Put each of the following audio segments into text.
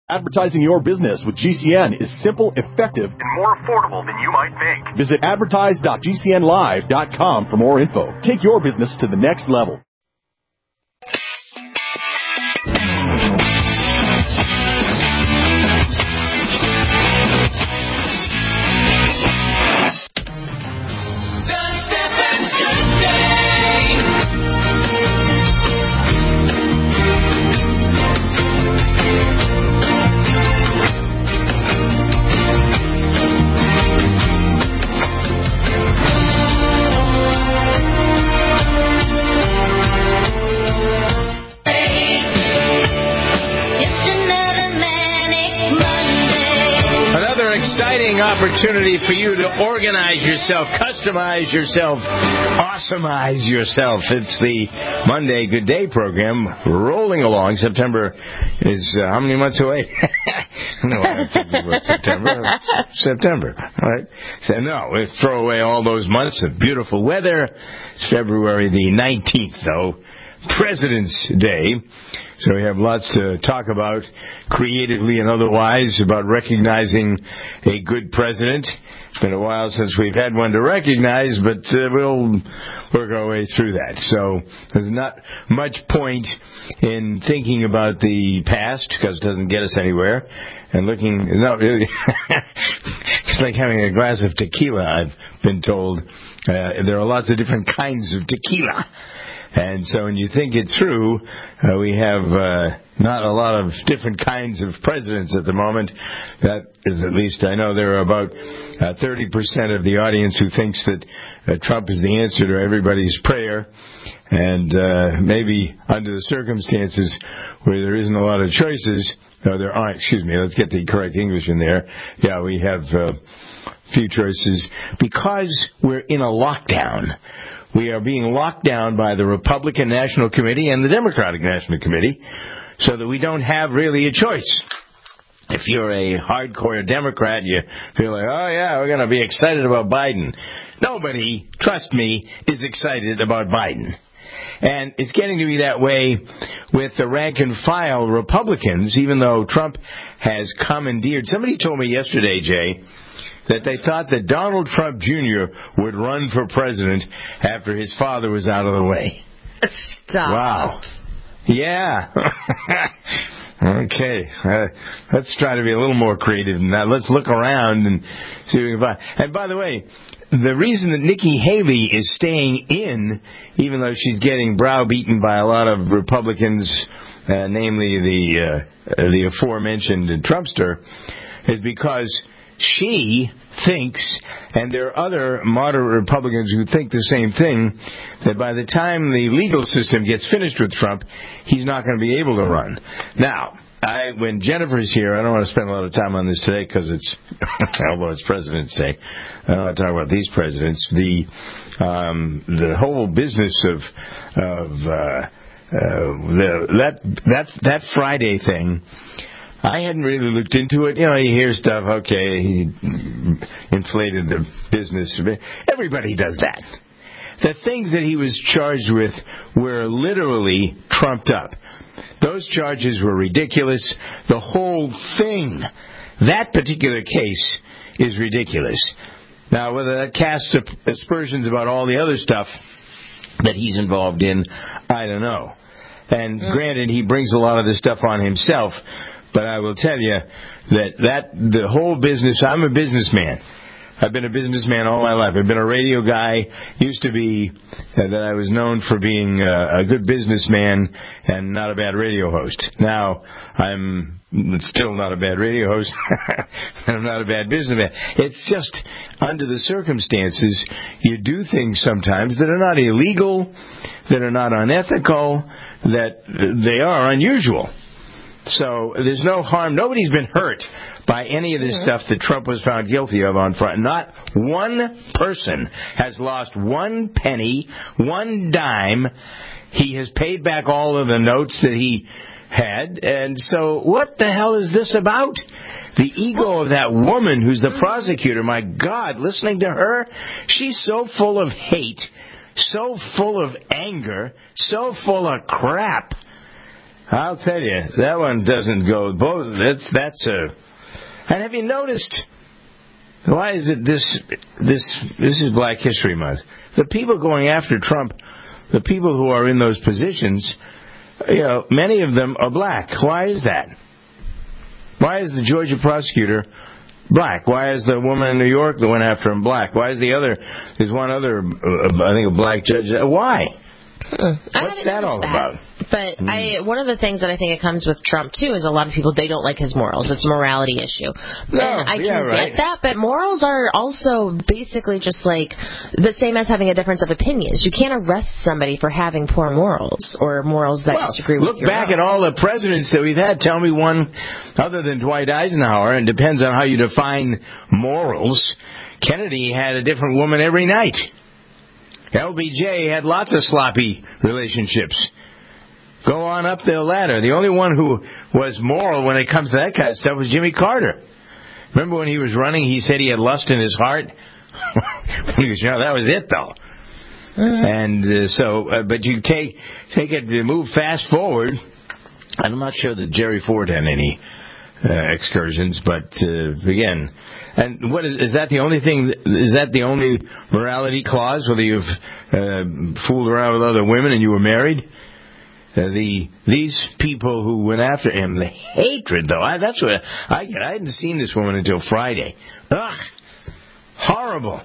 Advertising your business with GCN is simple, effective, and more affordable than you might think. Visit advertise.gcnlive.com for more info. Take your business to the next level. Opportunity for you to organize yourself, customize yourself, awesomeize yourself. It's the Monday Good Day program rolling along. September is how many months away? No, I don't think it was September. September. All right. So, no, we throw away all those months of beautiful weather. It's February the 19th, though. President's Day. So we have lots to talk about creatively and otherwise about recognizing a good president. It's been a while since we've had one to recognize, but we'll work our way through that. So there's not much point in thinking about the past because it doesn't get us anywhere. And it's like having a glass of tequila, I've been told. There are lots of different kinds of tequila. And so when you think it through, we have not a lot of different kinds of presidents at the moment. That is, at least I know there are about 30% of the audience who thinks that Trump is the answer to everybody's prayer. And maybe under the circumstances where there isn't a lot of choices, there aren't, let's get the correct English in there. Yeah, we have few choices because we're in a lockdown. We are being locked down by the Republican National Committee and the Democratic National Committee so that we don't have really a choice. If you're a hardcore Democrat, you feel like, oh, yeah, we're going to be excited about Biden. Nobody, trust me, is excited about Biden. And it's getting to be that way with the rank-and-file Republicans, even though Trump has commandeered. Somebody told me yesterday, Jay, that they thought that Donald Trump Jr. would run for president after his father was out of the way. Stop. Wow. Yeah. Okay. Let's try to be a little more creative than that. Let's look around and see what we can find. And by the way, the reason that Nikki Haley is staying in, even though she's getting browbeaten by a lot of Republicans, namely the aforementioned Trumpster, is because she thinks, and there are other moderate Republicans who think the same thing, that by the time the legal system gets finished with Trump, he's not going to be able to run. Now, when Jennifer's here, I don't want to spend a lot of time on this today because it's, although it's President's Day, I don't want to talk about these presidents. The whole business of that Friday thing, I hadn't really looked into it. You know, you hear stuff, okay, he inflated the business. Everybody does that. The things that he was charged with were literally trumped up. Those charges were ridiculous. The whole thing, that particular case, is ridiculous. Now, whether that casts aspersions about all the other stuff that he's involved in, I don't know. And granted, he brings a lot of this stuff on himself. But I will tell you that the whole business, I'm a businessman. I've been a businessman all my life. I've been a radio guy. Used to be that I was known for being a good businessman and not a bad radio host. Now, I'm still not a bad radio host. I'm not a bad businessman. It's just under the circumstances, you do things sometimes that are not illegal, that are not unethical, that they are unusual. So there's no harm. Nobody's been hurt by any of this stuff that Trump was found guilty of on Friday. Not one person has lost one penny, one dime. He has paid back all of the notes that he had. And so what the hell is this about? The ego of that woman who's the prosecutor, my God, listening to her, she's so full of hate, so full of anger, so full of crap. I'll tell you, that one doesn't go. Both. And have you noticed? Why is it this is Black History Month? The people going after Trump, the people who are in those positions, many of them are black. Why is that? Why is the Georgia prosecutor black? Why is the woman in New York that went after him black? Why is there's one other, I think, a black judge. Why? What's that all about? But one of the things that I think it comes with Trump, too, is a lot of people, they don't like his morals. It's a morality issue. And I can get that, but morals are also basically just like the same as having a difference of opinions. You can't arrest somebody for having poor morals or morals that disagree with your Look back at all the presidents that we've had. Tell me one other than Dwight Eisenhower, and it depends on how you define morals. Kennedy had a different woman every night. LBJ had lots of sloppy relationships. Go on up the ladder. The only one who was moral when it comes to that kind of stuff was Jimmy Carter. Remember when he was running, he said he had lust in his heart? That was it, though. And but you take it, move fast forward. I'm not sure that Jerry Ford had any excursions, but again... And what is that the only thing? Is that the only morality clause? Whether you've fooled around with other women and you were married? These people who went after him, the hatred though. That's what I hadn't seen this woman until Friday. Ugh, horrible.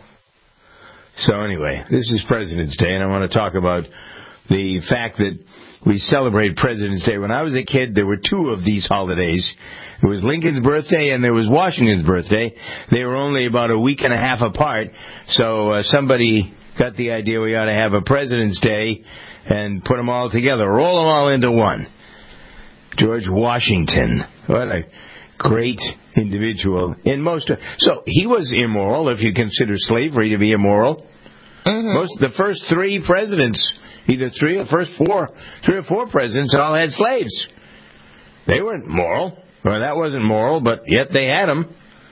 So anyway, this is President's Day, and I want to talk about the fact that we celebrate President's Day. When I was a kid, there were two of these holidays. It was Lincoln's birthday and there was Washington's birthday. They were only about a week and a half apart. So somebody got the idea we ought to have a President's Day and put them all together, roll them all into one. George Washington. What a great individual. So he was immoral, if you consider slavery to be immoral. Mm-hmm. The first three presidents, three or four presidents all had slaves. They weren't moral. Well, that wasn't moral, but yet they had them.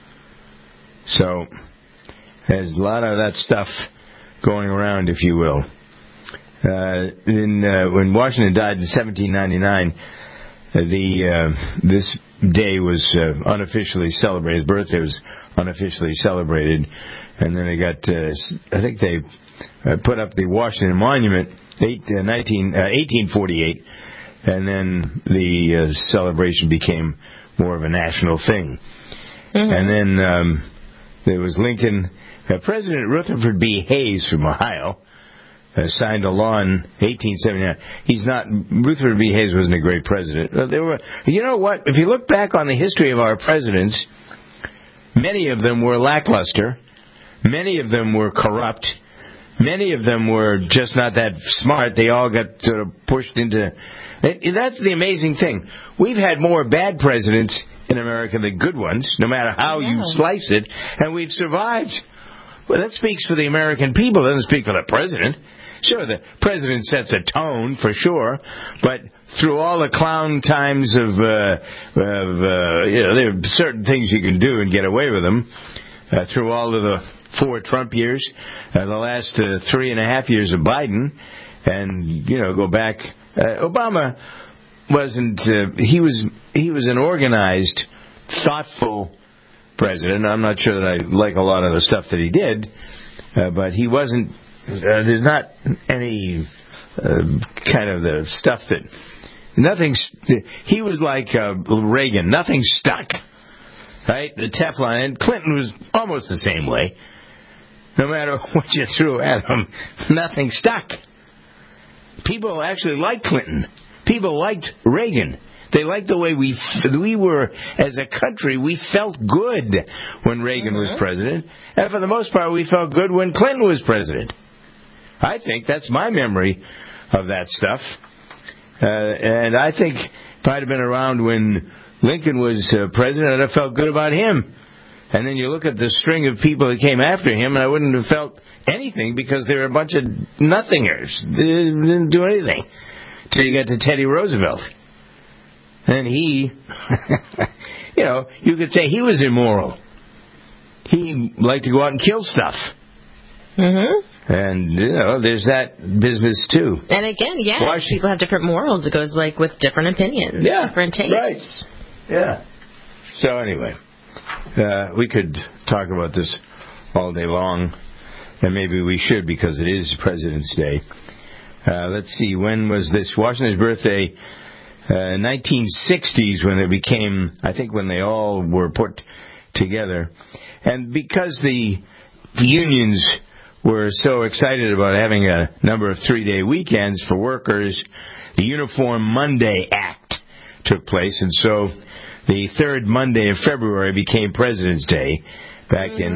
So there's a lot of that stuff going around, if you will. When Washington died in 1799, this day was unofficially celebrated. His birthday was unofficially celebrated, and then they got. I think they put up the Washington Monument 1848, and then the celebration became more of a national thing. Mm-hmm. And then there was Lincoln. President Rutherford B. Hayes from Ohio signed a law in 1879. Rutherford B. Hayes wasn't a great president. You know what? If you look back on the history of our presidents, many of them were lackluster. Many of them were corrupt. Many of them were just not that smart. They all got sort of pushed into... That's the amazing thing. We've had more bad presidents in America than good ones, no matter how you slice it, and we've survived. Well, that speaks for the American people. It doesn't speak for the president. Sure, the president sets a tone, for sure, but through all the clown times there are certain things you can do and get away with them. Through all of the 4 Trump years, the last 3.5 years of Biden, and, go back... Obama wasn't. He was an organized, thoughtful president. I'm not sure that I like a lot of the stuff that he did, but he wasn't. There's not any kind of the stuff that nothing. He was like Reagan. Nothing stuck. Right, the Teflon, and Clinton was almost the same way. No matter what you threw at him, nothing stuck. People actually liked Clinton. People liked Reagan. They liked the way we were, as a country, we felt good when Reagan was president. And for the most part, we felt good when Clinton was president. I think that's my memory of that stuff. And I think if I'd have been around when Lincoln was president, I'd have felt good about him. And then you look at the string of people that came after him, and I wouldn't have felt anything because they were a bunch of nothingers. They didn't do anything till you got to Teddy Roosevelt. And he, you could say he was immoral. He liked to go out and kill stuff. Mm-hmm. And, there's that business, too. And again, people have different morals. It goes, with different opinions, different tastes. Right. Yeah. So, anyway, we could talk about this all day long, and maybe we should because it is President's Day. Let's see, when was this? Washington's birthday, 1960s, when it became, I think, when they all were put together. And because the unions were so excited about having a number of 3-day weekends for workers, the Uniform Monday Act took place, and so the third Monday of February became President's Day back in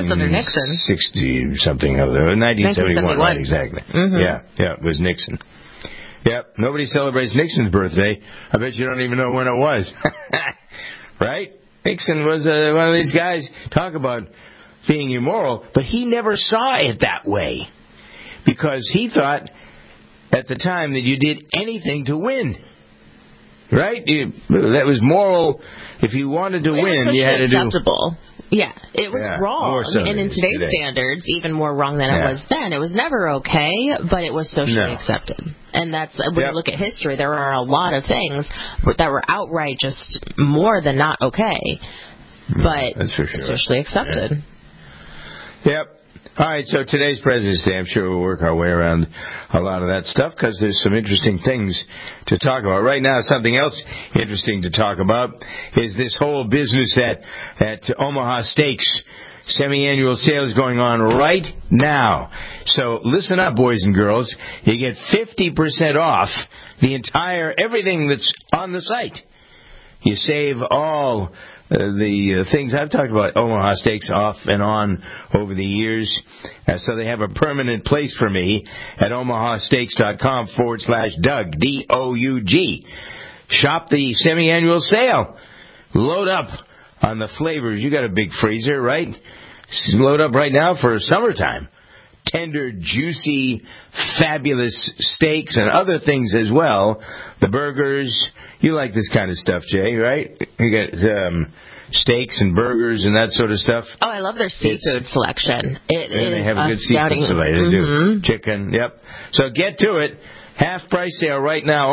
1960 something of it. 1971, right, exactly. Yeah, it was Nixon. Yep, nobody celebrates Nixon's birthday. I bet you don't even know when it was. Right? Nixon was one of these guys, talk about being immoral, but he never saw it that way. Because he thought at the time that you did anything to win. Right? That was moral. If you wanted to win, you had to acceptable. Yeah, it was wrong. And in today's standards, even more wrong than it was then. It was never okay, but it was socially accepted. And that's, when you look at history, there are a lot of things that were outright just more than not okay, but that's for sure. Socially accepted. Yep. All right, so today's President's Day. I'm sure we'll work our way around a lot of that stuff because there's some interesting things to talk about. Right now, something else interesting to talk about is this whole business at Omaha Steaks. Semi-annual sales going on right now. So listen up, boys and girls. You get 50% off everything that's on the site. You save all the things I've talked about, Omaha Steaks, off and on over the years. So they have a permanent place for me at omahasteaks.com/Doug, D-O-U-G. Shop the semi-annual sale. Load up on the flavors. You got a big freezer, right? Load up right now for summertime. Tender, juicy, fabulous steaks and other things as well. The burgers. You like this kind of stuff, Jay, right? You got steaks and burgers and that sort of stuff. Oh, I love their seafood selection. They have a good seafood selection. They do. Chicken, yep. So get to it. Half price sale right now.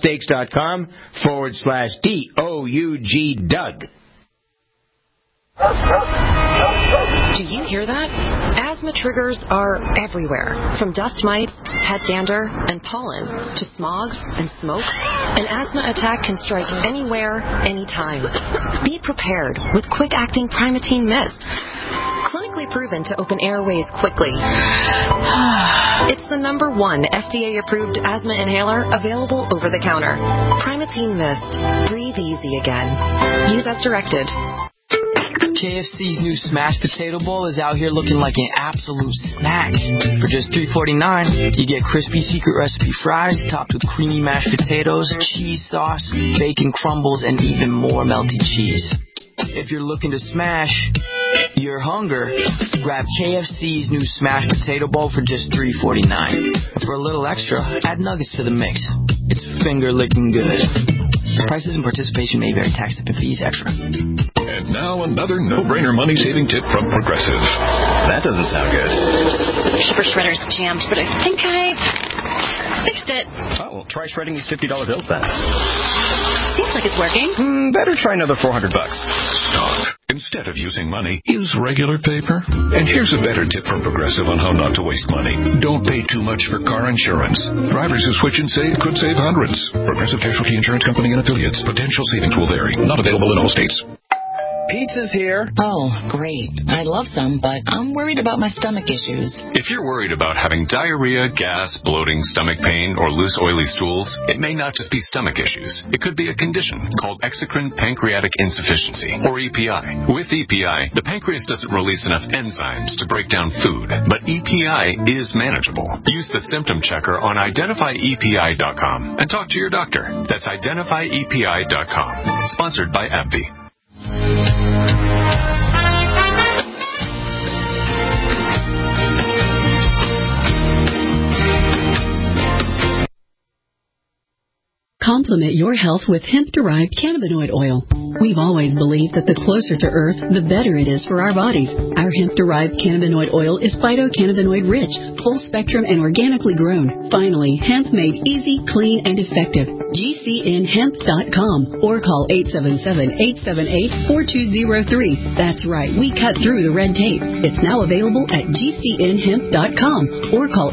omahasteaks.com/DOUG Doug. Do you hear that? Asthma triggers are everywhere, from dust mites, head dander, and pollen, to smog and smoke. An asthma attack can strike anywhere, anytime. Be prepared with quick-acting Primatene Mist. Clinically proven to open airways quickly. It's the #1 FDA-approved asthma inhaler available over the counter. Primatene Mist. Breathe easy again. Use as directed. KFC's new smashed potato bowl is out here looking like an absolute snack. For just $3.49, you get crispy secret recipe fries topped with creamy mashed potatoes, cheese sauce, bacon crumbles, and even more melty cheese. If you're looking to smash your hunger, grab KFC's new smashed potato bowl for just $3.49. For a little extra, add nuggets to the mix. It's finger-licking good. Prices and participation may vary. Tax, tip, and fees extra. And now another no-brainer money-saving tip from Progressive. That doesn't sound good. Super shredder's jammed, but I think I fixed it. Oh, well, try shredding these $50 bills then. Seems like it's working. Better try another $400. Stop. Instead of using money, use regular paper. And here's a better tip from Progressive on how not to waste money. Don't pay too much for car insurance. Drivers who switch and save could save hundreds. Progressive Casualty Insurance Company and affiliates. Potential savings will vary. Not available in all states. Pizza's here. Oh, great. I'd love some, but I'm worried about my stomach issues. If you're worried about having diarrhea, gas, bloating, stomach pain, or loose oily stools, it may not just be stomach issues. It could be a condition called exocrine pancreatic insufficiency, or EPI. With EPI, the pancreas doesn't release enough enzymes to break down food, but EPI is manageable. Use the symptom checker on identifyepi.com and talk to your doctor. That's identifyepi.com. Sponsored by AbbVie. Complement your health with hemp-derived cannabinoid oil. We've always believed that the closer to Earth, the better it is for our bodies. Our hemp-derived cannabinoid oil is phytocannabinoid-rich, full-spectrum, and organically grown. Finally, hemp made easy, clean, and effective. GCNhemp.com or call 877-878-4203. That's right, we cut through the red tape. It's now available at GCNhemp.com or call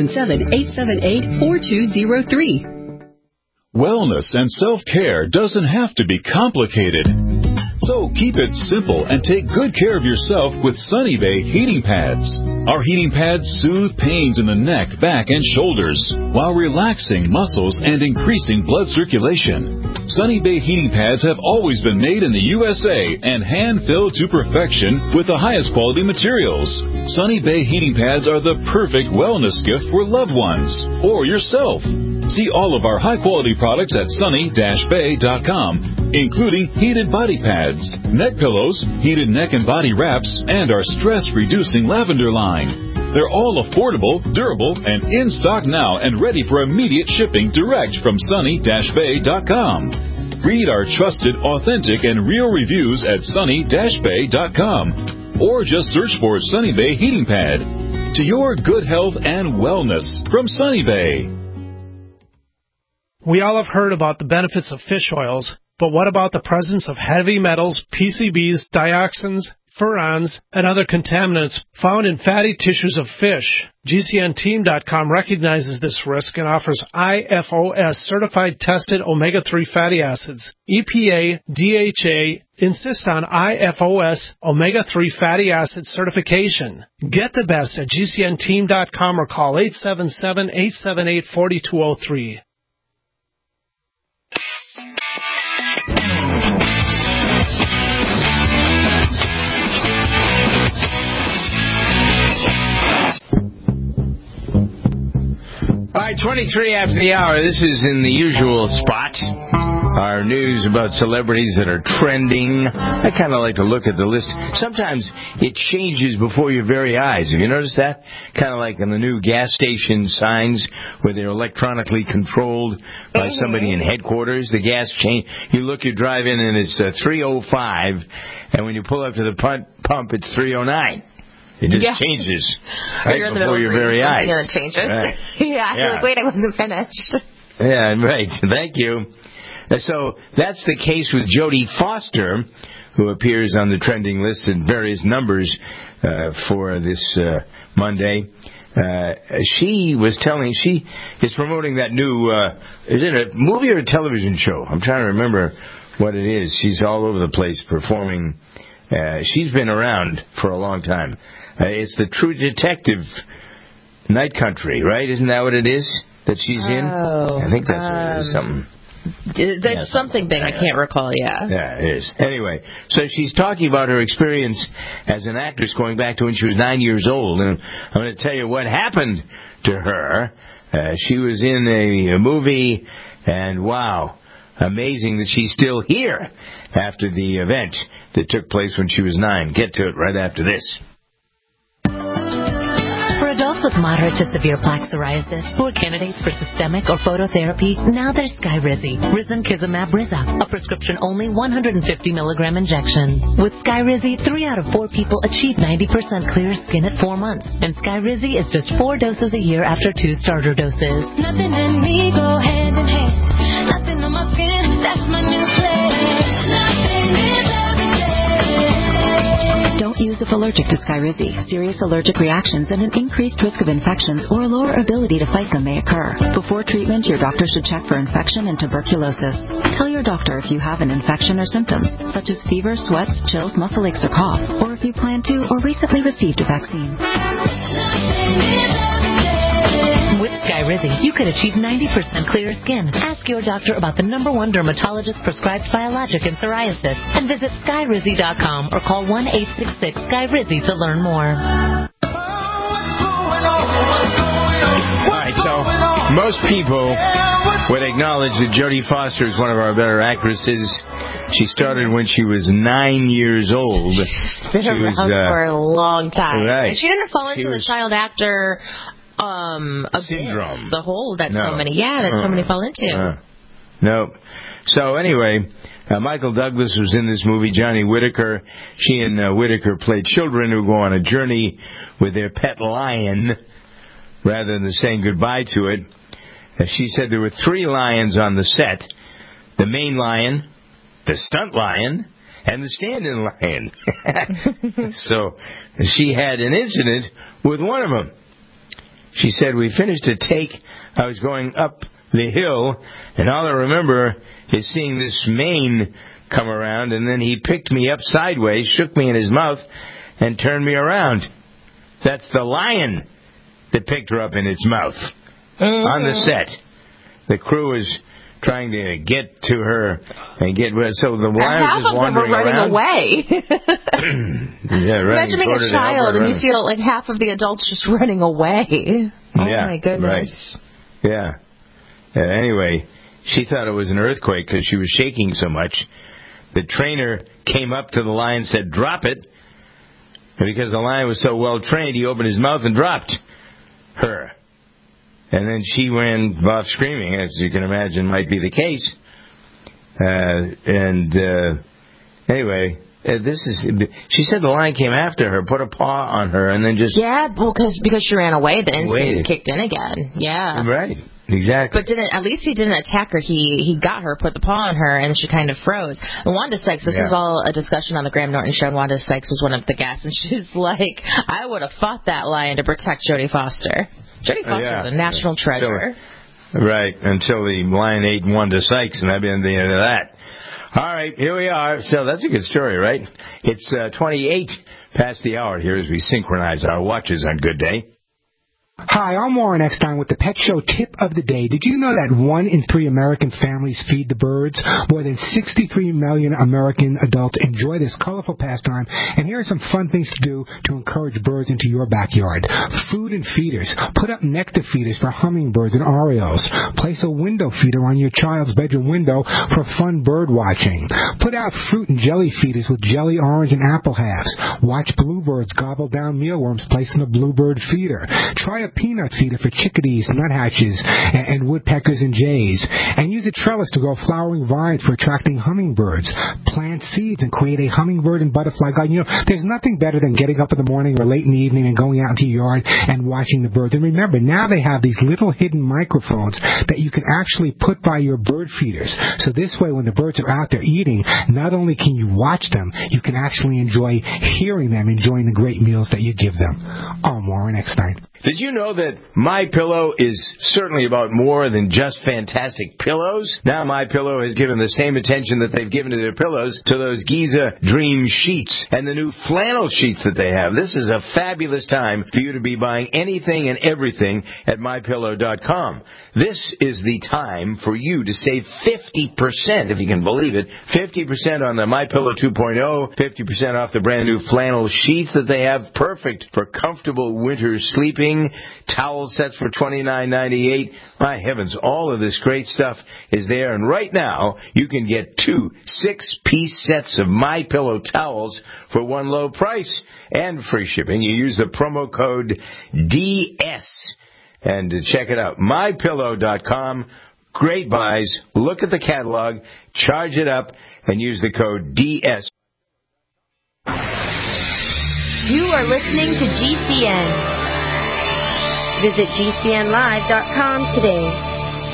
877-878-4203. Wellness and self-care doesn't have to be complicated. So keep it simple and take good care of yourself with Sunny Bay heating pads. Our heating pads soothe pains in the neck, back, and shoulders while relaxing muscles and increasing blood circulation. Sunny Bay heating pads have always been made in the USA and hand-filled to perfection with the highest quality materials. Sunny Bay heating pads are the perfect wellness gift for loved ones or yourself. See all of our high-quality products at sunny-bay.com, including heated body pads, neck pillows, heated neck and body wraps, and our stress-reducing lavender line. They're all affordable, durable, and in stock now and ready for immediate shipping direct from sunny-bay.com. Read our trusted, authentic, and real reviews at sunny-bay.com, or just search for Sunny Bay Heating Pad. To your good health and wellness from Sunny Bay. We all have heard about the benefits of fish oils, but what about the presence of heavy metals, PCBs, dioxins, furans, and other contaminants found in fatty tissues of fish? GCNteam.com recognizes this risk and offers IFOS certified tested omega-3 fatty acids. EPA, DHA insist on IFOS omega-3 fatty acid certification. Get the best at GCNteam.com or call 877-878-4203. All right, 23 after the hour. This is in the usual spot. Our news about celebrities that are trending. I kind of like to look at the list. Sometimes it changes before your very eyes. Have you noticed that? Kind of like in the new gas station signs where they're electronically controlled by somebody in headquarters. The gas change. You look, you drive in, and it's 305, and when you pull up to the pump, it's 309. It just changes right before your very eyes. And it changes. Right. Yeah, you're like, wait, I wasn't finished. Yeah, right. Thank you. So that's the case with Jodie Foster, who appears on the trending list in various numbers for this Monday. She was telling, she is promoting that new, is it a movie or a television show? I'm trying to remember what it is. She's all over the place performing. She's been around for a long time. It's the True Detective Night Country, right? Isn't that what it is that she's in? I think that's what it is. Something. That's something big. I can't recall. Yeah. Yeah, it is. Anyway, so she's talking about her experience as an actress going back to when she was 9 years old, and I'm going to tell you what happened to her. She was in a movie, and wow, amazing that she's still here after the event that took place when she was 9. Get to it right after this. For adults with moderate to severe plaque psoriasis who are candidates for systemic or phototherapy, now there's Skyrizi, Risankizumab Riza, a prescription-only 150-milligram injection. With Skyrizi, 3 out of 4 people achieve 90% clear skin at 4 months, and Skyrizi is just 4 doses a year after 2 starter doses. Nothing in me go hand in hand. Nothing on my skin, that's my new flesh. Nothing is Don't use if allergic to Skyrizi. Serious allergic reactions and an increased risk of infections or a lower ability to fight them may occur. Before treatment, your doctor should check for infection and tuberculosis. Tell your doctor if you have an infection or symptoms, such as fever, sweats, chills, muscle aches, or cough, or if you plan to or recently received a vaccine. With Skyrizi, you could achieve 90% clearer skin. Ask your doctor about the #1 dermatologist-prescribed biologic in psoriasis and visit Skyrizi.com or call 1-866-SKYRIZI to learn more. All right, so most people would acknowledge that Jodie Foster is one of our better actresses. She started when she was 9 years old. She's been around for a long time. Right. And she didn't fall into the child actor syndrome. So many fall into. No. So anyway, Michael Douglas was in this movie, Johnny Whitaker. She and Whitaker played children who go on a journey with their pet lion rather than saying goodbye to it. She said there were 3 lions on the set. The main lion, the stunt lion, and the stand-in lion. So she had an incident with one of them. She said, we finished a take. I was going up the hill, and all I remember is seeing this mane come around, and then he picked me up sideways, shook me in his mouth, and turned me around. That's the lion that picked her up in its mouth on the set. The crew was trying to get to her and get rid. So the lion was just wandering around. Away. Imagine being a child and you see like half of the adults just running away. Oh my goodness. Right. Yeah. Anyway, she thought it was an earthquake because she was shaking so much. The trainer came up to the lion and said, drop it. And because the lion was so well trained, he opened his mouth and dropped her. And then she ran off screaming, as you can imagine might be the case. Anyway, she said the lion came after her, put a paw on her, and then just... Yeah, well, because she ran away, the instinct kicked in again. Yeah. Right, exactly. But at least he didn't attack her. He got her, put the paw on her, and she kind of froze. And Wanda Sykes, this was all a discussion on the Graham Norton show, and Wanda Sykes was one of the guests, and she was like, I would have fought that lion to protect Jodie Foster. Jodie Foster is a national treasure. Right, until the lion ate Wanda Sykes, and that'd been the end of that. All right, here we are. So that's a good story, right? It's 28 past the hour here as we synchronize our watches on Good Day. Hi, I'm Warren Eckstein with the Pet Show Tip of the Day. Did you know that 1 in 3 American families feed the birds? More than 63 million American adults enjoy this colorful pastime, and here are some fun things to do to encourage birds into your backyard. Food and feeders. Put up nectar feeders for hummingbirds and orioles. Place a window feeder on your child's bedroom window for fun bird watching. Put out fruit and jelly feeders with jelly, orange, and apple halves. Watch bluebirds gobble down mealworms placed in a bluebird feeder. Try a peanut feeder for chickadees, nuthatches, and woodpeckers and jays. And use a trellis to grow flowering vines for attracting hummingbirds. Plant seeds and create a hummingbird and butterfly garden. You know, there's nothing better than getting up in the morning or late in the evening and going out into your yard and watching the birds. And remember, now they have these little hidden microphones that you can actually put by your bird feeders. So this way, when the birds are out there eating, not only can you watch them, you can actually enjoy hearing them, enjoying the great meals that you give them. I'm Warren Eckstein. Did you know that MyPillow is certainly about more than just fantastic pillows? Now MyPillow has given the same attention that they've given to their pillows to those Giza Dream sheets and the new flannel sheets that they have. This is a fabulous time for you to be buying anything and everything at MyPillow.com. This is the time for you to save 50%, if you can believe it, 50% on the MyPillow 2.0, 50% off the brand new flannel sheets that they have, perfect for comfortable winter sleeping. Towel sets for $29.98. My heavens, all of this great stuff is there. And right now, you can get 2 6-piece sets of MyPillow towels for one low price and free shipping. You use the promo code DS. And check it out, MyPillow.com. Great buys. Look at the catalog, charge it up, and use the code DS. You are listening to GCN. Visit GCNlive.com today.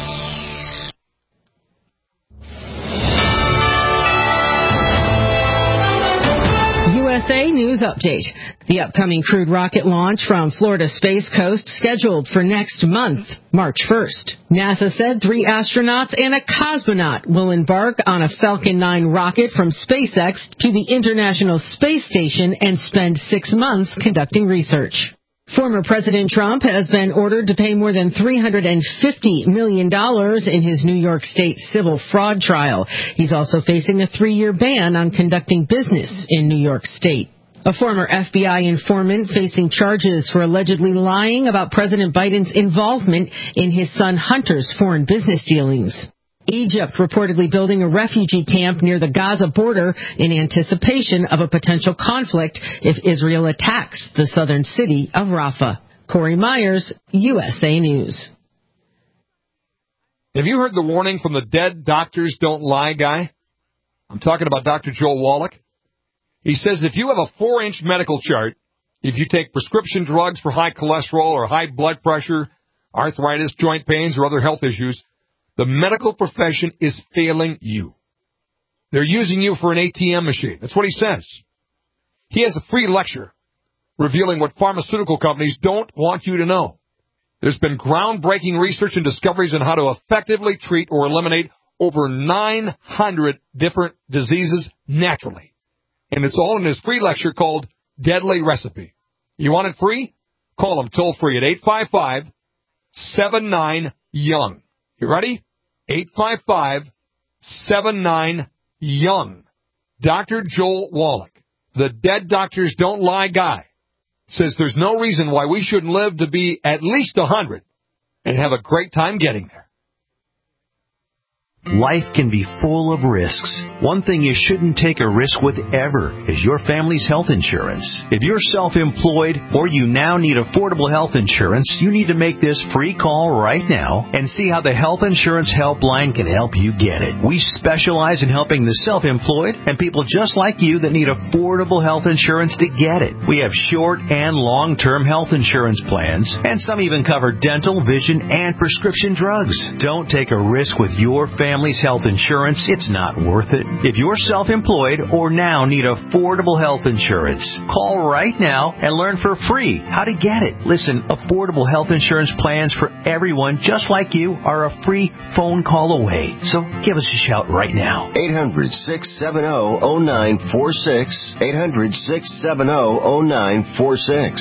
USA News Update. The upcoming crewed rocket launch from Florida Space Coast scheduled for next month, March 1st. NASA said 3 astronauts and a cosmonaut will embark on a Falcon 9 rocket from SpaceX to the International Space Station and spend 6 months conducting research. Former President Trump has been ordered to pay more than $350 million in his New York State civil fraud trial. He's also facing a 3-year ban on conducting business in New York State. A former FBI informant facing charges for allegedly lying about President Biden's involvement in his son Hunter's foreign business dealings. Egypt reportedly building a refugee camp near the Gaza border in anticipation of a potential conflict if Israel attacks the southern city of Rafah. Corey Myers, USA News. Have you heard the warning from the dead doctors don't lie guy? I'm talking about Dr. Joel Wallach. He says if you have a 4-inch medical chart, if you take prescription drugs for high cholesterol or high blood pressure, arthritis, joint pains, or other health issues, the medical profession is failing you. They're using you for an ATM machine. That's what he says. He has a free lecture revealing what pharmaceutical companies don't want you to know. There's been groundbreaking research and discoveries on how to effectively treat or eliminate over 900 different diseases naturally. And it's all in his free lecture called Deadly Recipe. You want it free? Call him toll free at 855-79-YOUNG. You ready? 855-79-YOUNG. Dr. Joel Wallach, the Dead Doctors Don't Lie guy, says there's no reason why we shouldn't live to be at least 100 and have a great time getting there. Life can be full of risks. One thing you shouldn't take a risk with ever is your family's health insurance. If you're self-employed or you now need affordable health insurance, you need to make this free call right now and see how the Health Insurance Helpline can help you get it. We specialize in helping the self-employed and people just like you that need affordable health insurance to get it. We have short and long-term health insurance plans, and some even cover dental, vision, and prescription drugs. Don't take a risk with your family's health insurance. It's not worth it. If you're self-employed or now need affordable health insurance, call right now and learn for free how to get it. Listen, affordable health insurance plans for everyone just like you are a free phone call away. So give us a shout right now. 800-670-0946. 800-670-0946.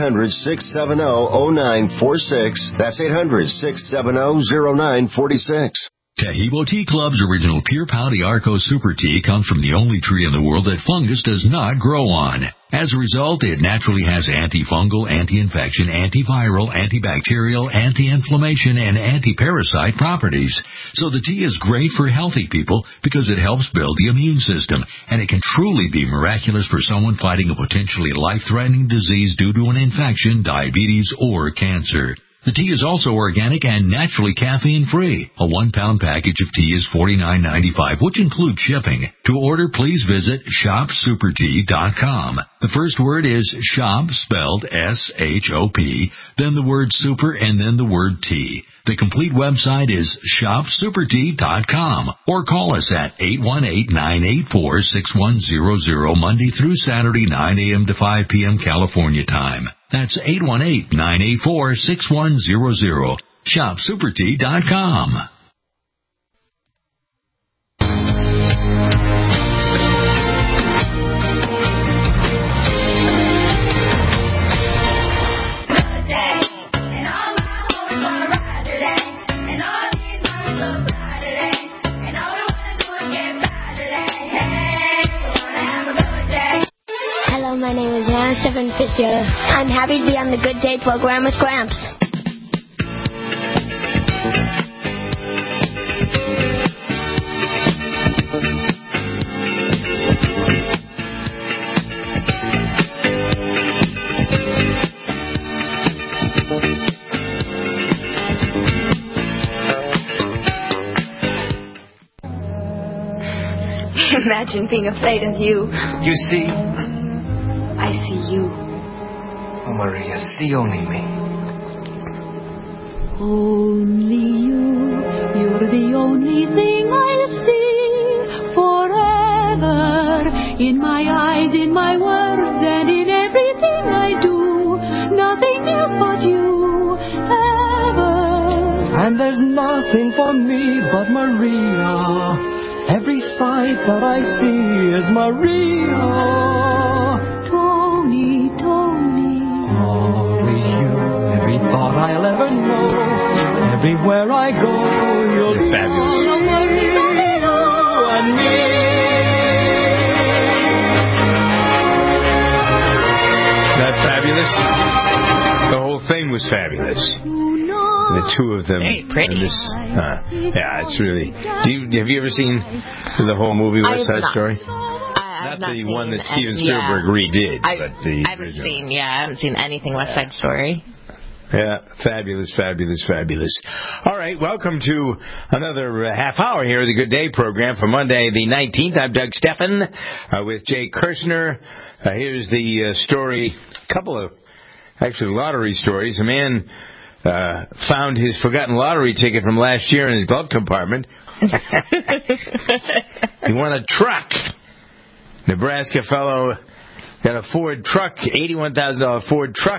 800-670-0946. That's 800-670-0946. Taheebo Tea Club's original Pure Pau d'Arco Super Tea comes from the only tree in the world that fungus does not grow on. As a result, it naturally has antifungal, anti-infection, antiviral, antibacterial, anti-inflammation, and anti-parasite properties. So the tea is great for healthy people because it helps build the immune system, and it can truly be miraculous for someone fighting a potentially life-threatening disease due to an infection, diabetes, or cancer. The tea is also organic and naturally caffeine-free. A 1-pound package of tea is $49.95, which includes shipping. To order, please visit shopsupertea.com. The first word is shop, spelled S-H-O-P, then the word super, and then the word tea. The complete website is shopsupertea.com, or call us at 818-984-6100 Monday through Saturday, 9 a.m. to 5 p.m. California time. That's 818-984-6100. shopsupertea.com. My name is Hannah Stephen Fitzgerald. I'm happy to be on the Good Day program with Gramps. Imagine being afraid of you. You see? I see you. Oh, Maria, see only me. Only you. You're the only thing I'll see forever. In my eyes, in my words, and in everything I do. Nothing else but you, ever. And there's nothing for me but Maria. Every sight that I see is Maria. Always you, every thought I'll ever know. Everywhere I go, you'll be fabulous. all over you and me. That fabulous? The whole thing was fabulous. The two of them. Very pretty. Yeah, it's really. Have you ever seen the whole movie West Side Story? Not the one that Steven Spielberg redid, but the I haven't seen anything West Side Story. Yeah, fabulous. All right, welcome to another half hour here of the Good Day program for Monday the 19th. I'm Doug Steffen with Jay Kirshner. Here's the story, a couple of actually lottery stories. A man found his forgotten lottery ticket from last year in his glove compartment. He won a truck. Nebraska fellow got a Ford truck, $81,000 Ford truck.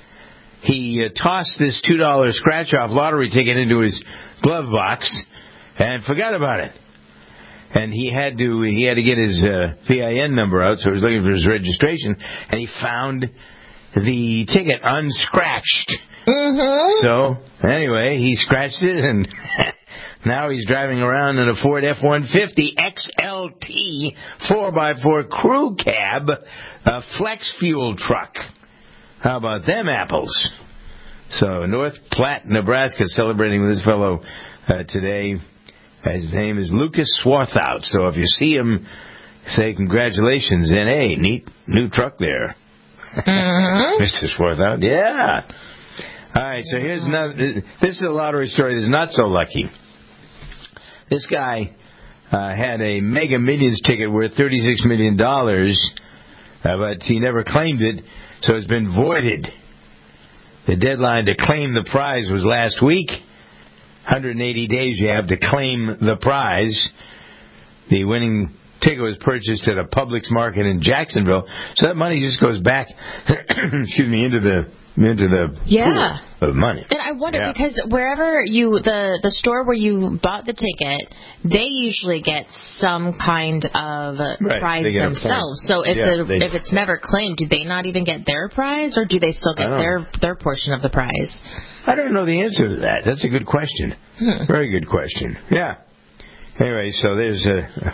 He tossed this $2 scratch-off lottery ticket into his glove box and forgot about it. And he had to get his VIN number out, so he was looking for his registration, and he found the ticket unscratched. Mm-hmm. So, anyway, he scratched it, and now he's driving around in a Ford F-150 XLT 4x4 crew cab, a flex fuel truck. How about them apples? So, North Platte, Nebraska, celebrating this fellow today. His name is Lucas Swarthout. So, if you see him, say congratulations, and hey, neat new truck there. Mm-hmm. Mr. Swarthout, yeah. All right, so here's another. This is a lottery story that's not so lucky. This guy had a Mega Millions ticket worth $36 million, but he never claimed it, so it's been voided. The deadline to claim the prize was last week. 180 days you have to claim the prize. The winning ticket was purchased at a Publix market in Jacksonville, so that money just goes back, into the pool of money. And I wonder, because wherever the store where you bought the ticket, they usually get some kind of prize themselves. So if it's never claimed, do they not even get their prize, or do they still get their portion of the prize? I don't know the answer to that. That's a good question. Very good question. Yeah. Anyway, so there's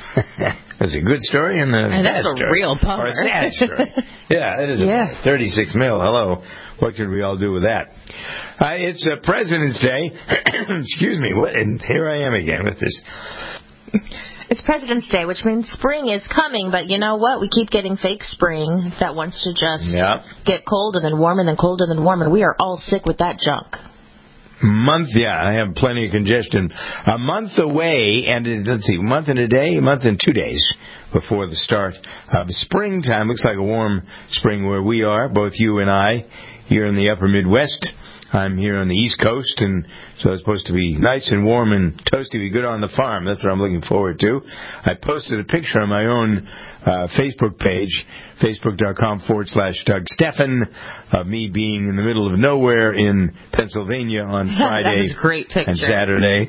a good story and that's a real bummer. Or a sad story. Yeah, it is. 36 mil. Hello. What could we all do with that? It's President's Day. Excuse me. And here I am again with this. It's President's Day, which means spring is coming, but you know what? We keep getting fake spring that wants to just get cold and then warm and then cold and then warm, and we are all sick with that junk. I have plenty of congestion. A month away, and let's see, a month and 2 days before the start of springtime. Looks like a warm spring where we are, both you and I, here in the upper Midwest. I'm here on the East Coast, and so it's supposed to be nice and warm and toasty, be good on the farm. That's what I'm looking forward to. I posted a picture on my own Facebook page, facebook.com/Doug Steffen, of me being in the middle of nowhere in Pennsylvania on Friday that was a great picture. And Saturday.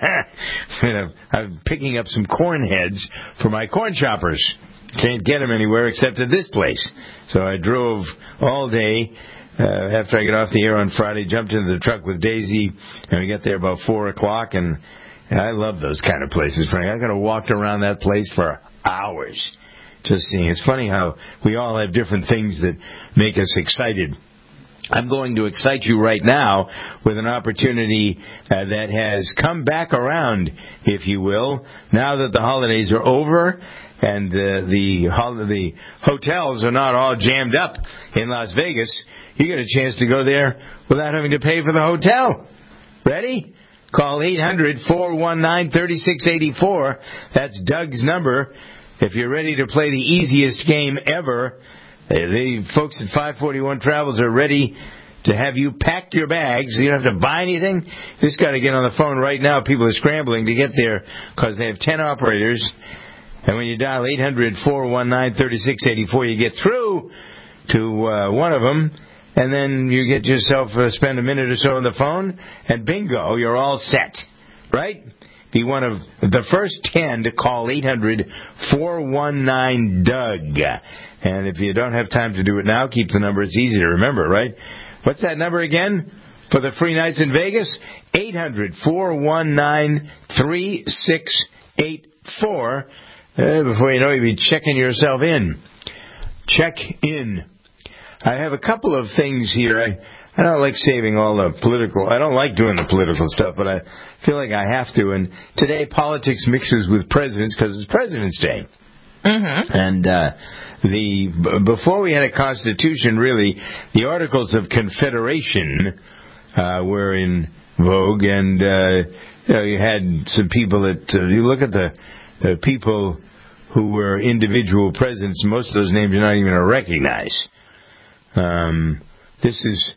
I'm picking up some corn heads for my corn choppers. Can't get them anywhere except at this place. So I drove all day. After I got off the air on Friday, jumped into the truck with Daisy, and we got there about 4 o'clock, and I love those kind of places. I got to walk around that place for hours just seeing. It's funny how we all have different things that make us excited. I'm going to excite you right now with an opportunity that has come back around, if you will, now that the holidays are over. And the hotels are not all jammed up in Las Vegas. You get a chance to go there without having to pay for the hotel. Ready? Call 800-419-3684. That's Doug's number. If you're ready to play the easiest game ever, the folks at 541 Travels are ready to have you pack your bags. You don't have to buy anything. You just got to get on the phone right now. People are scrambling to get there because they have 10 operators. And when you dial 800-419-3684, you get through to one of them, and then you get yourself spend a minute or so on the phone, and bingo, you're all set, right? Be one of the first 10 to call 800-419-DOUG. And if you don't have time to do it now, keep the number. It's easy to remember, right? What's that number again for the free nights in Vegas? 800-419-3684. Before you know it, you'll be checking yourself in. Check in. I have a couple of things here. I don't like saving all the political. I don't like doing the political stuff, but I feel like I have to. And today, politics mixes with presidents because it's President's Day. Mm-hmm. And before we had a constitution, really, the Articles of Confederation were in vogue, and you had some people that you look at the people who were individual presidents. Most of those names you're not even going to recognize. This is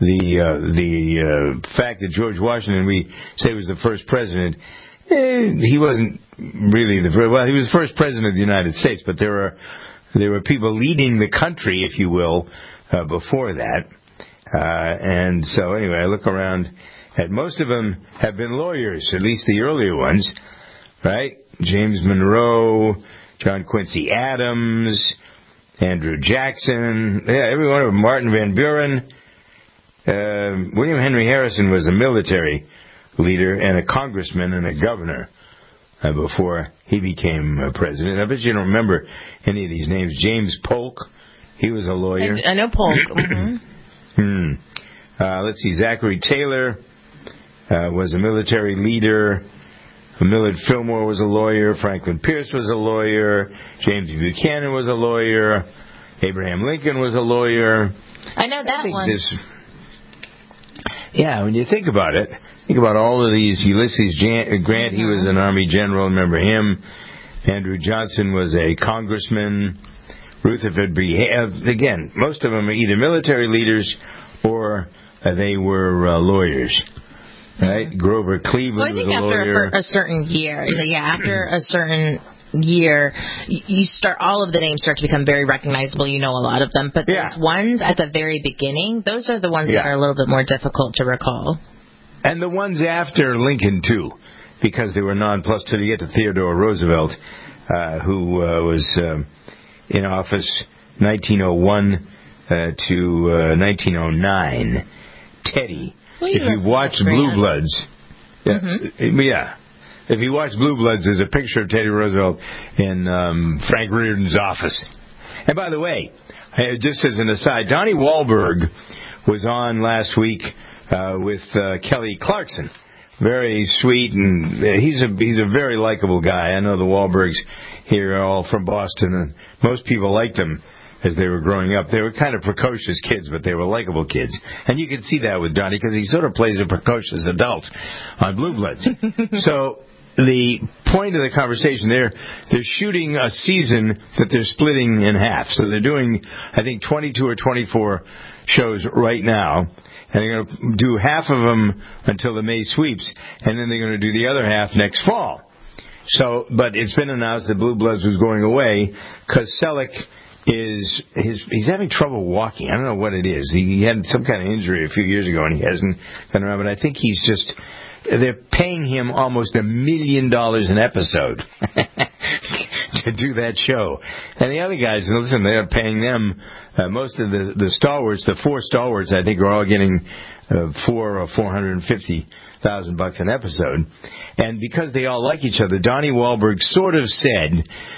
the fact that George Washington, we say, was the first president. He wasn't really he was the first president of the United States, but there were people leading the country, if you will, before that. And so anyway, I look around at most of them have been lawyers, at least the earlier ones, right? James Monroe, John Quincy Adams, Andrew Jackson, every one of them, Martin Van Buren. William Henry Harrison was a military leader and a congressman and a governor before he became president. I bet you don't remember any of these names. James Polk, he was a lawyer. I know Polk. Let's see, Zachary Taylor was a military leader. Millard Fillmore was a lawyer. Franklin Pierce was a lawyer. James Buchanan was a lawyer. Abraham Lincoln was a lawyer. I know that one. Yeah, when you think about it, think about all of these. Ulysses Grant, he was an Army general. Remember him? Andrew Johnson was a congressman. Rutherford B. Again, most of them are either military leaders or they were lawyers. Right? Grover Cleveland was a lawyer. After a certain year, after a certain year, you start, all of the names start to become very recognizable. You know a lot of them, but those ones at the very beginning, those are the ones that are a little bit more difficult to recall. And the ones after Lincoln too, because they were nonplussed till you get to Theodore Roosevelt, who was in office 1901 to 1909. Teddy. If you watch Blue Bloods, if you watch Blue Bloods, there's a picture of Teddy Roosevelt in Frank Reardon's office. And by the way, just as an aside, Donnie Wahlberg was on last week with Kelly Clarkson. Very sweet, and he's a very likable guy. I know the Wahlbergs here are all from Boston, and most people liked them as they were growing up. They were kind of precocious kids, but they were likable kids. And you can see that with Donnie, because he sort of plays a precocious adult on Blue Bloods. So the point of the conversation, they're shooting a season that they're splitting in half. So they're doing, I think, 22 or 24 shows right now. And they're going to do half of them until the May sweeps, and then they're going to do the other half next fall. So, but it's been announced that Blue Bloods was going away because Selleck he's having trouble walking. I don't know what it is. He had some kind of injury a few years ago, and he hasn't been around. But I think they're paying him almost $1 million an episode to do that show. And the other guys, listen, they're paying them. Most of the stalwarts, the 4 stalwarts, I think, are all getting $400,000 or $450,000 an episode. And because they all like each other, Donnie Wahlberg sort of said,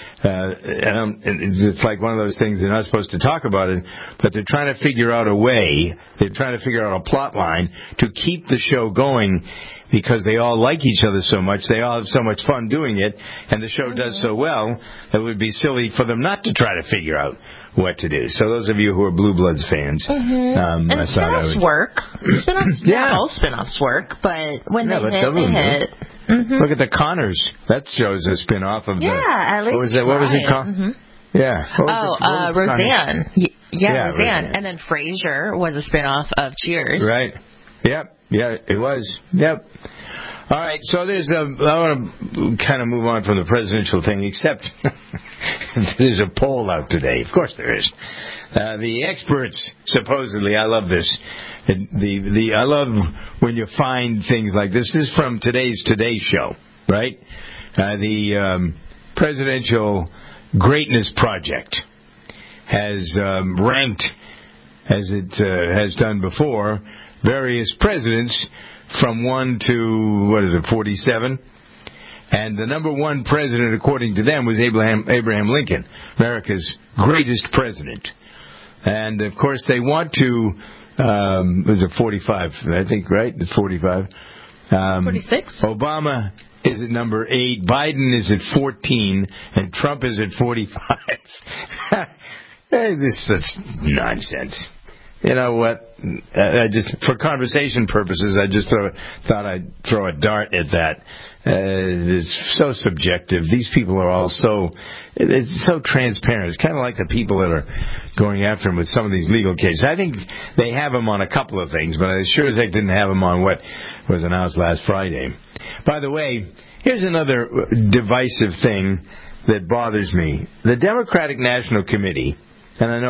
it's like one of those things, they're not supposed to talk about it, but they're trying to figure out a way, they're trying to figure out a plot line to keep the show going, because they all like each other so much, they all have so much fun doing it, and the show does so well, that it would be silly for them not to try to figure out what to do. So those of you who are Blue Bloods fans, and spin-offs work. All spin-offs work, but when they hit. Look at the Connors. That show's a spin-off of at least what was it called? Yeah. Roseanne. Roseanne. And then Frasier was a spin-off of Cheers. Right. Yep. Yeah, it was. Yep. All right, so I want to kind of move on from the presidential thing, except there's a poll out today. Of course there is. The experts, supposedly, I love this. I love when you find things like this. This is from today's Today Show, right? The Presidential Greatness Project has ranked, as it has done before, various presidents from 1 to, 47? And the number 1 president, according to them, was Abraham Lincoln, America's greatest president. And, of course, they want to, was it 45, I think, right? It's 45. 46? Obama is at number 8, Biden is at 14, and Trump is at 45. Hey, this is such nonsense. you know what? I just, for conversation purposes, I just thought I'd throw a dart at that. It's so subjective. These people are all it's so transparent. It's kind of like the people that are going after him with some of these legal cases. I think they have him on a couple of things, but I sure as heck didn't have him on what was announced last Friday. By the way, here's another divisive thing that bothers me. The Democratic National Committee, and I know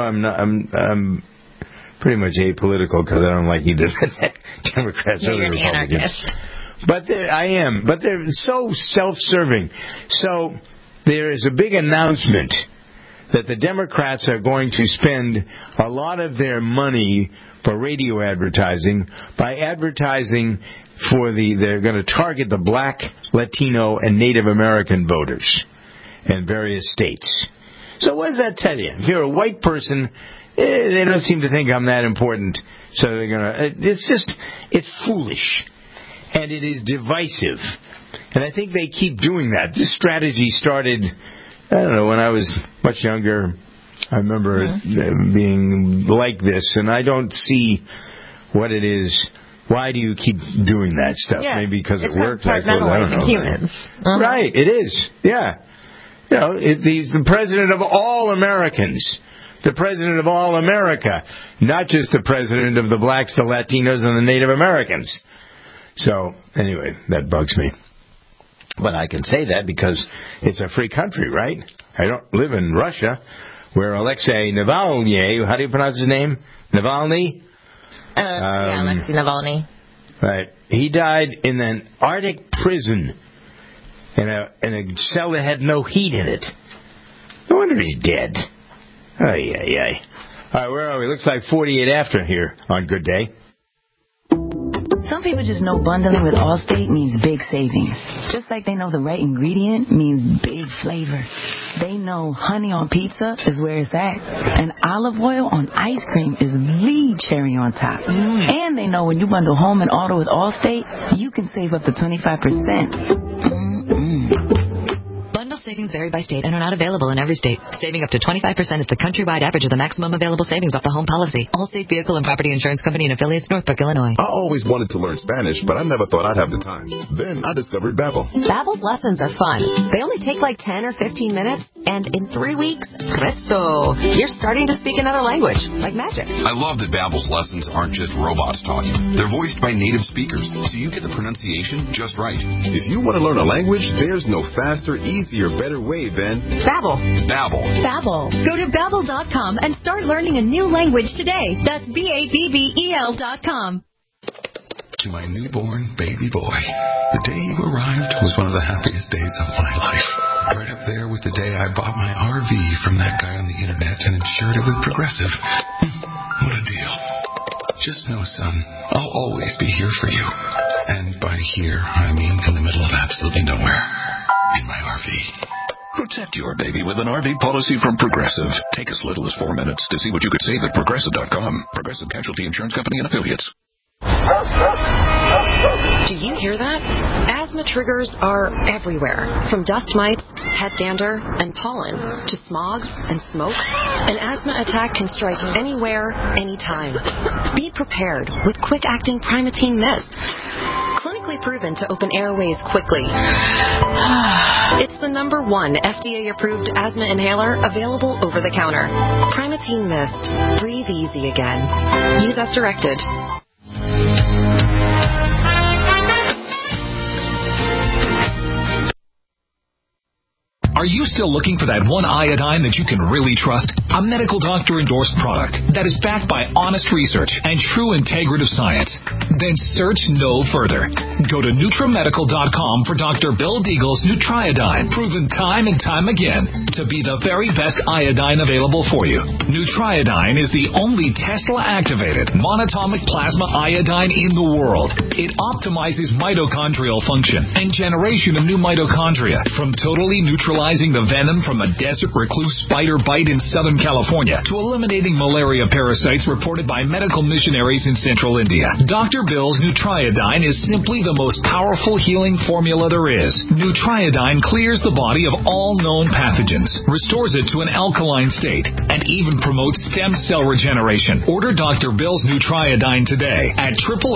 I'm pretty much apolitical because I don't like either Democrats or the Republicans. But I am. But they're so self-serving. So there is a big announcement that the Democrats are going to spend a lot of their money for radio advertising by advertising they're going to target the black, Latino, and Native American voters in various states. So what does that tell you? If you're a white person, they don't seem to think I'm that important. So they're going to... It's foolish. And it is divisive. And I think they keep doing that. This strategy started, I don't know, when I was much younger. I remember it being like this, and I don't see what it is. Why do you keep doing that stuff? Yeah, maybe because it works. I don't know. Humans. Right, it is. Yeah. You know, he's the president of all Americans. The president of all America. Not just the president of the blacks, the Latinos, and the Native Americans. So, anyway, that bugs me. But I can say that because it's a free country, right? I don't live in Russia, where Alexei Navalny, how do you pronounce his name? Navalny? Alexei Navalny. Right. He died in an Arctic prison in a cell that had no heat in it. No wonder he's dead. Ay, ay, ay. All right, where are we? Looks like 48 after here on Good Day. Some people just know bundling with Allstate means big savings. Just like they know the right ingredient means big flavor. They know honey on pizza is where it's at. And olive oil on ice cream is the cherry on top. And they know when you bundle home and auto with Allstate, you can save up to 25%. Savings vary by state and are not available in every state. Saving up to 25% is the countrywide average of the maximum available savings off the home policy. Allstate Vehicle and Property Insurance Company and affiliates, Northbrook, Illinois. I always wanted to learn Spanish, but I never thought I'd have the time. Then I discovered Babbel. Babbel's lessons are fun. They only take like 10 or 15 minutes, and in 3 weeks, presto, you're starting to speak another language, like magic. I love that Babbel's lessons aren't just robots talking. They're voiced by native speakers, so you get the pronunciation just right. If you want to learn a language, there's no faster, easier, better way than Babbel. Babbel. Go to Babbel.com and start learning a new language today. That's BABBEL.com. To my newborn baby boy, the day you arrived was one of the happiest days of my life. Right up there with the day I bought my RV from that guy on the internet and insured it with Progressive. What a deal. Just know, son, I'll always be here for you. And by here, I mean in the middle of absolutely nowhere. In my RV. Protect your baby with an RV policy from Progressive. Take as little as 4 minutes to see what you could save at Progressive.com. Progressive Casualty Insurance Company and Affiliates. Do you hear that? Asthma triggers are everywhere. From dust mites, head dander, and pollen, to smog and smoke. An asthma attack can strike anywhere, anytime. Be prepared with quick-acting Primatene Mist. Clinically proven to open airways quickly. It's the #1 FDA-approved asthma inhaler available over the counter. Primatene Mist. Breathe easy again. Use as directed. Are you still looking for that one iodine that you can really trust? A medical doctor-endorsed product that is backed by honest research and true integrative science? Then search no further. Go to NutraMedical.com for Dr. Bill Deagle's Nutriodine, proven time and time again to be the very best iodine available for you. Nutriodine is the only Tesla-activated monatomic plasma iodine in the world. It optimizes mitochondrial function and generation of new mitochondria from totally neutralized neutralizing the venom from a desert recluse spider bite in Southern California to eliminating malaria parasites reported by medical missionaries in Central India. Dr. Bill's Nutriodine is simply the most powerful healing formula there is. Nutriodine clears the body of all known pathogens, restores it to an alkaline state, and even promotes stem cell regeneration. Order Dr. Bill's Nutriodine today at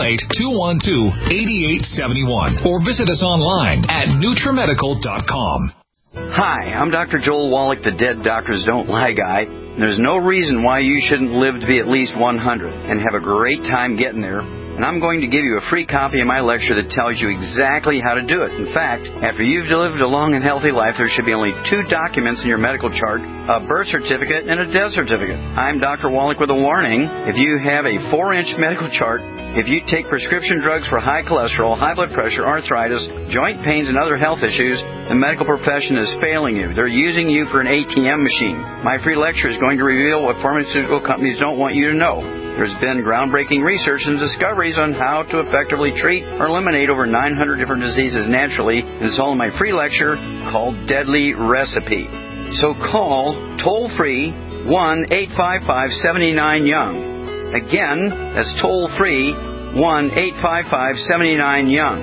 888-212-8871 or visit us online at NutriMedical.com. Hi, I'm Dr. Joel Wallach, the Dead Doctors Don't Lie guy. There's no reason why you shouldn't live to be at least 100 and have a great time getting there. And I'm going to give you a free copy of my lecture that tells you exactly how to do it. In fact, after you've lived a long and healthy life, there should be only 2 documents in your medical chart, a birth certificate and a death certificate. I'm Dr. Wallach with a warning. If you have a 4-inch medical chart, if you take prescription drugs for high cholesterol, high blood pressure, arthritis, joint pains, and other health issues, the medical profession is failing you. They're using you for an ATM machine. My free lecture is going to reveal what pharmaceutical companies don't want you to know. There's been groundbreaking research and discoveries on how to effectively treat or eliminate over 900 different diseases naturally, and it's all in my free lecture called Deadly Recipe. So call toll-free 1-855-79-YOUNG. Again, that's toll-free 1-855-79-YOUNG.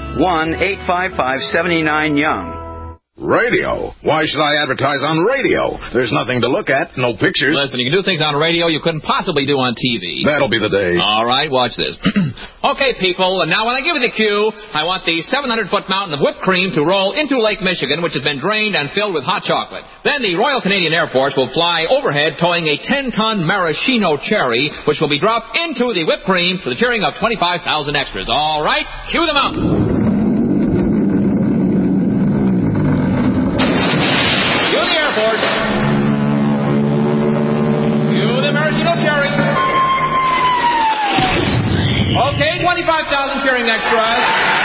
1-855-79-YOUNG. Radio? Why should I advertise on radio? There's nothing to look at, no pictures. Listen, you can do things on radio you couldn't possibly do on TV. That'll be the day. All right, watch this. Okay, people, and now when I give you the cue, I want the 700-foot mountain of whipped cream to roll into Lake Michigan, which has been drained and filled with hot chocolate. Then the Royal Canadian Air Force will fly overhead towing a 10-ton maraschino cherry, which will be dropped into the whipped cream for the cheering of 25,000 extras. All right, cue the mountain. Okay, 25,000 cheering extras.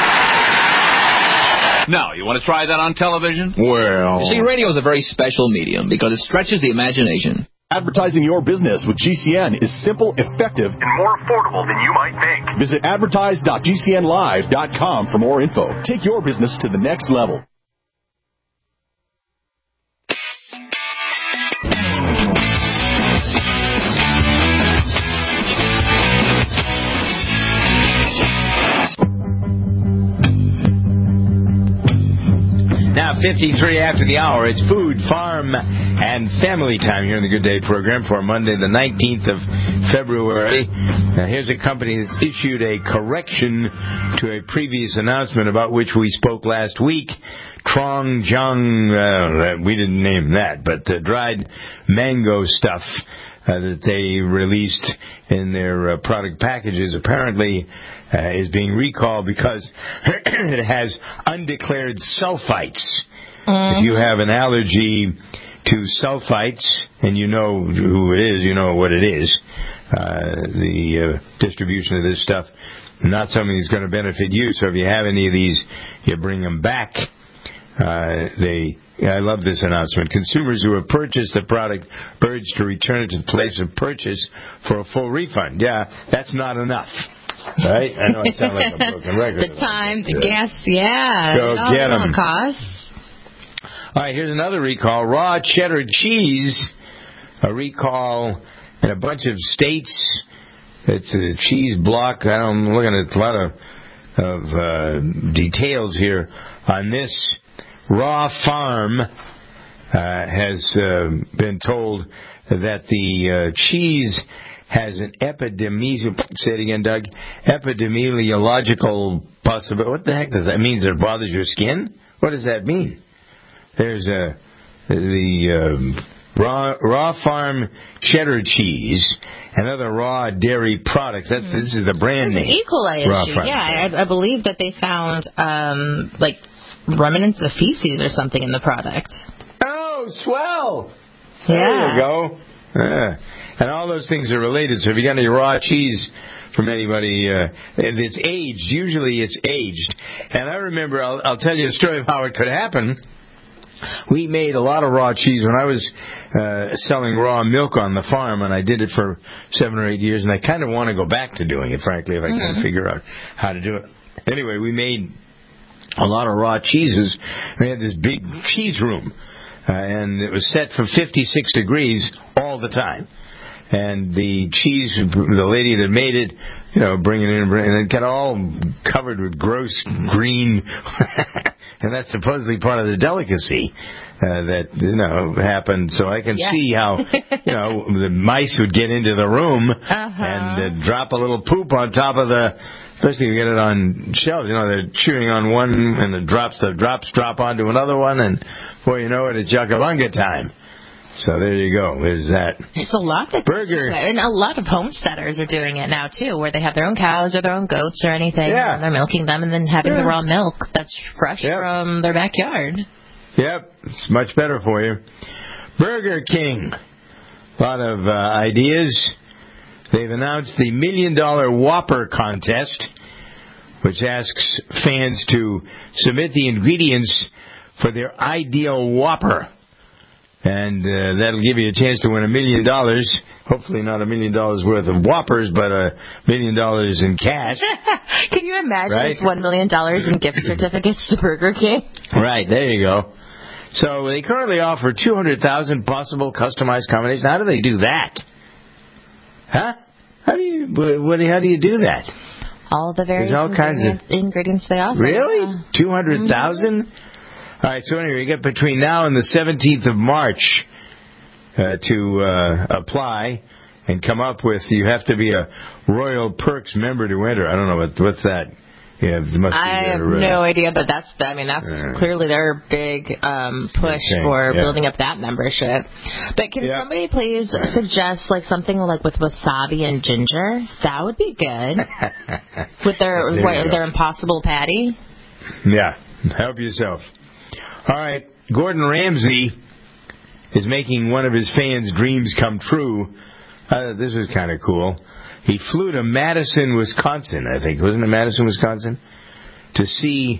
Now, you want to try that on television? Well... You see, radio is a very special medium because it stretches the imagination. Advertising your business with GCN is simple, effective, and more affordable than you might think. Visit advertise.gcnlive.com for more info. Take your business to the next level. Now, 53 after the hour, it's food, farm, and family time here in the Good Day program for Monday, the 19th of February. Now, here's a company that's issued a correction to a previous announcement about which we spoke last week. Trong Jung, we didn't name that, but the dried mango stuff that they released in their product packages apparently is being recalled because it has undeclared sulfites. If you have an allergy to sulfites, and you know who it is, you know what it is, the distribution of this stuff, not something that's going to benefit you. So if you have any of these, you bring them back. I love this announcement. Consumers who have purchased the product urged to return it to the place of purchase for a full refund. Yeah, that's not enough. Right? I know I sound like a broken record. The time, the gas, yeah. Go get them. Costs. All right, here's another recall. Raw cheddar cheese. A recall in a bunch of states. It's a cheese block. I'm looking at a lot of details here on this. Raw Farm has been told that the cheese has an epidemiological possibility. What the heck does that mean? Does it bother your skin? What does that mean? There's the raw farm cheddar cheese and other raw dairy products. This is the brand name. E. coli issue. Yeah, I believe that they found remnants of feces or something in the product. Oh, swell! Yeah. There you go. And all those things are related. So if you got any raw cheese from anybody, it's aged. Usually it's aged. And I remember, I'll tell you a story of how it could happen. We made a lot of raw cheese when I was selling raw milk on the farm, and I did it for 7 or 8 years, and I kind of want to go back to doing it, frankly, if I can figure out how to do it. Anyway, we made a lot of raw cheeses. We had this big cheese room. and it was set for 56 degrees all the time. And the cheese, the lady that made it, bring it in, and it got all covered with gross green, and that's supposedly part of the delicacy that happened. So I can see how the mice would get into the room and drop a little poop on top of especially if you get it on shelves. They're chewing on one, and the drops drop onto another one, and before you know it, it's yucca-bunga time. So there you go. There's that. There's a lot that burger, and a lot of homesteaders are doing it now too, where they have their own cows or their own goats or anything, and they're milking them and then having the raw milk that's fresh from their backyard. Yep, it's much better for you. Burger King, a lot of ideas. They've announced the $1 Million Whopper contest, which asks fans to submit the ingredients for their ideal Whopper. And that'll give you a chance to win $1 million. Hopefully not $1 million worth of Whoppers, but $1 million in cash. Can you imagine it's $1 million in gift certificates to Burger King? Right, there you go. So they currently offer 200,000 possible customized combinations. How do they do that? Huh? How do you do that? All the various ingredients they offer. Really? 200,000? All right, so anyway, you get between now and the 17th of March to apply and come up with, you have to be a Royal Perks member to enter. I don't know, what's that? Yeah, I have no idea, but that's clearly their big push for building up that membership. But can somebody please suggest something with wasabi and ginger? That would be good. With their Impossible Patty? Yeah, help yourself. All right, Gordon Ramsay is making one of his fans' dreams come true. This was kind of cool. He flew to Madison, Wisconsin, I think. Wasn't it Madison, Wisconsin? To see...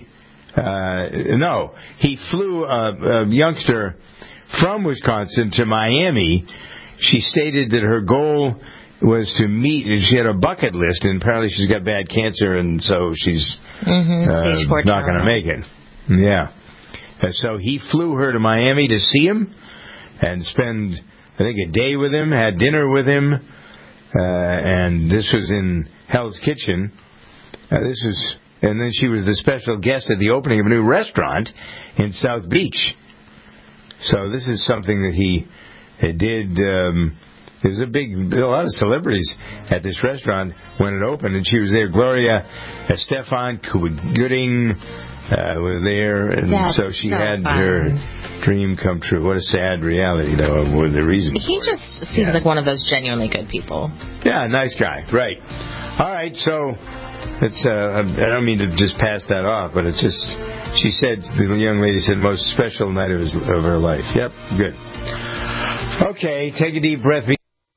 he flew a youngster from Wisconsin to Miami. She stated that her goal was to meet... She had a bucket list, and apparently she's got bad cancer, and so she's not going to make it. Yeah. So he flew her to Miami to see him and spend, I think, a day with him, had dinner with him, and this was in Hell's Kitchen. And then she was the special guest at the opening of a new restaurant in South Beach. So this is something that he did. There's a lot of celebrities at this restaurant when it opened, and she was there. Gloria Estefan, Cuba Gooding were there, and so she had her dream come true. What a sad reality, though, of the reason. He just seems like one of those genuinely good people. Yeah, nice guy. Right. All right, so it's I don't mean to just pass that off, but it's just, the young lady said, most special night of her life. Yep, good. Okay, take a deep breath.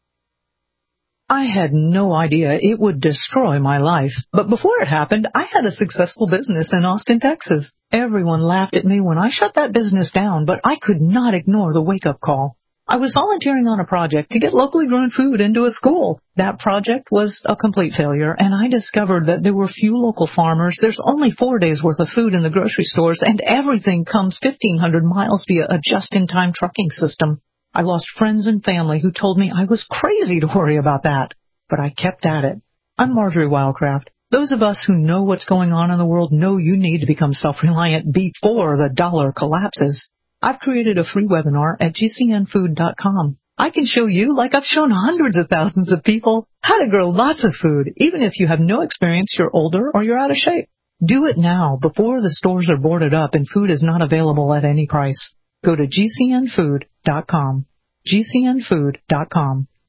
I had no idea it would destroy my life. But before it happened, I had a successful business in Austin, Texas. Everyone laughed at me when I shut that business down, but I could not ignore the wake-up call. I was volunteering on a project to get locally grown food into a school. That project was a complete failure, and I discovered that there were few local farmers. There's only 4 days' worth of food in the grocery stores, and everything comes 1,500 miles via a just-in-time trucking system. I lost friends and family who told me I was crazy to worry about that. But I kept at it. I'm Marjorie Wildcraft. Those of us who know what's going on in the world know you need to become self-reliant before the dollar collapses. I've created a free webinar at gcnfood.com. I can show you, like I've shown hundreds of thousands of people, how to grow lots of food, even if you have no experience, you're older, or you're out of shape. Do it now before the stores are boarded up and food is not available at any price. Go to gcnfood.com. gcnfood.com.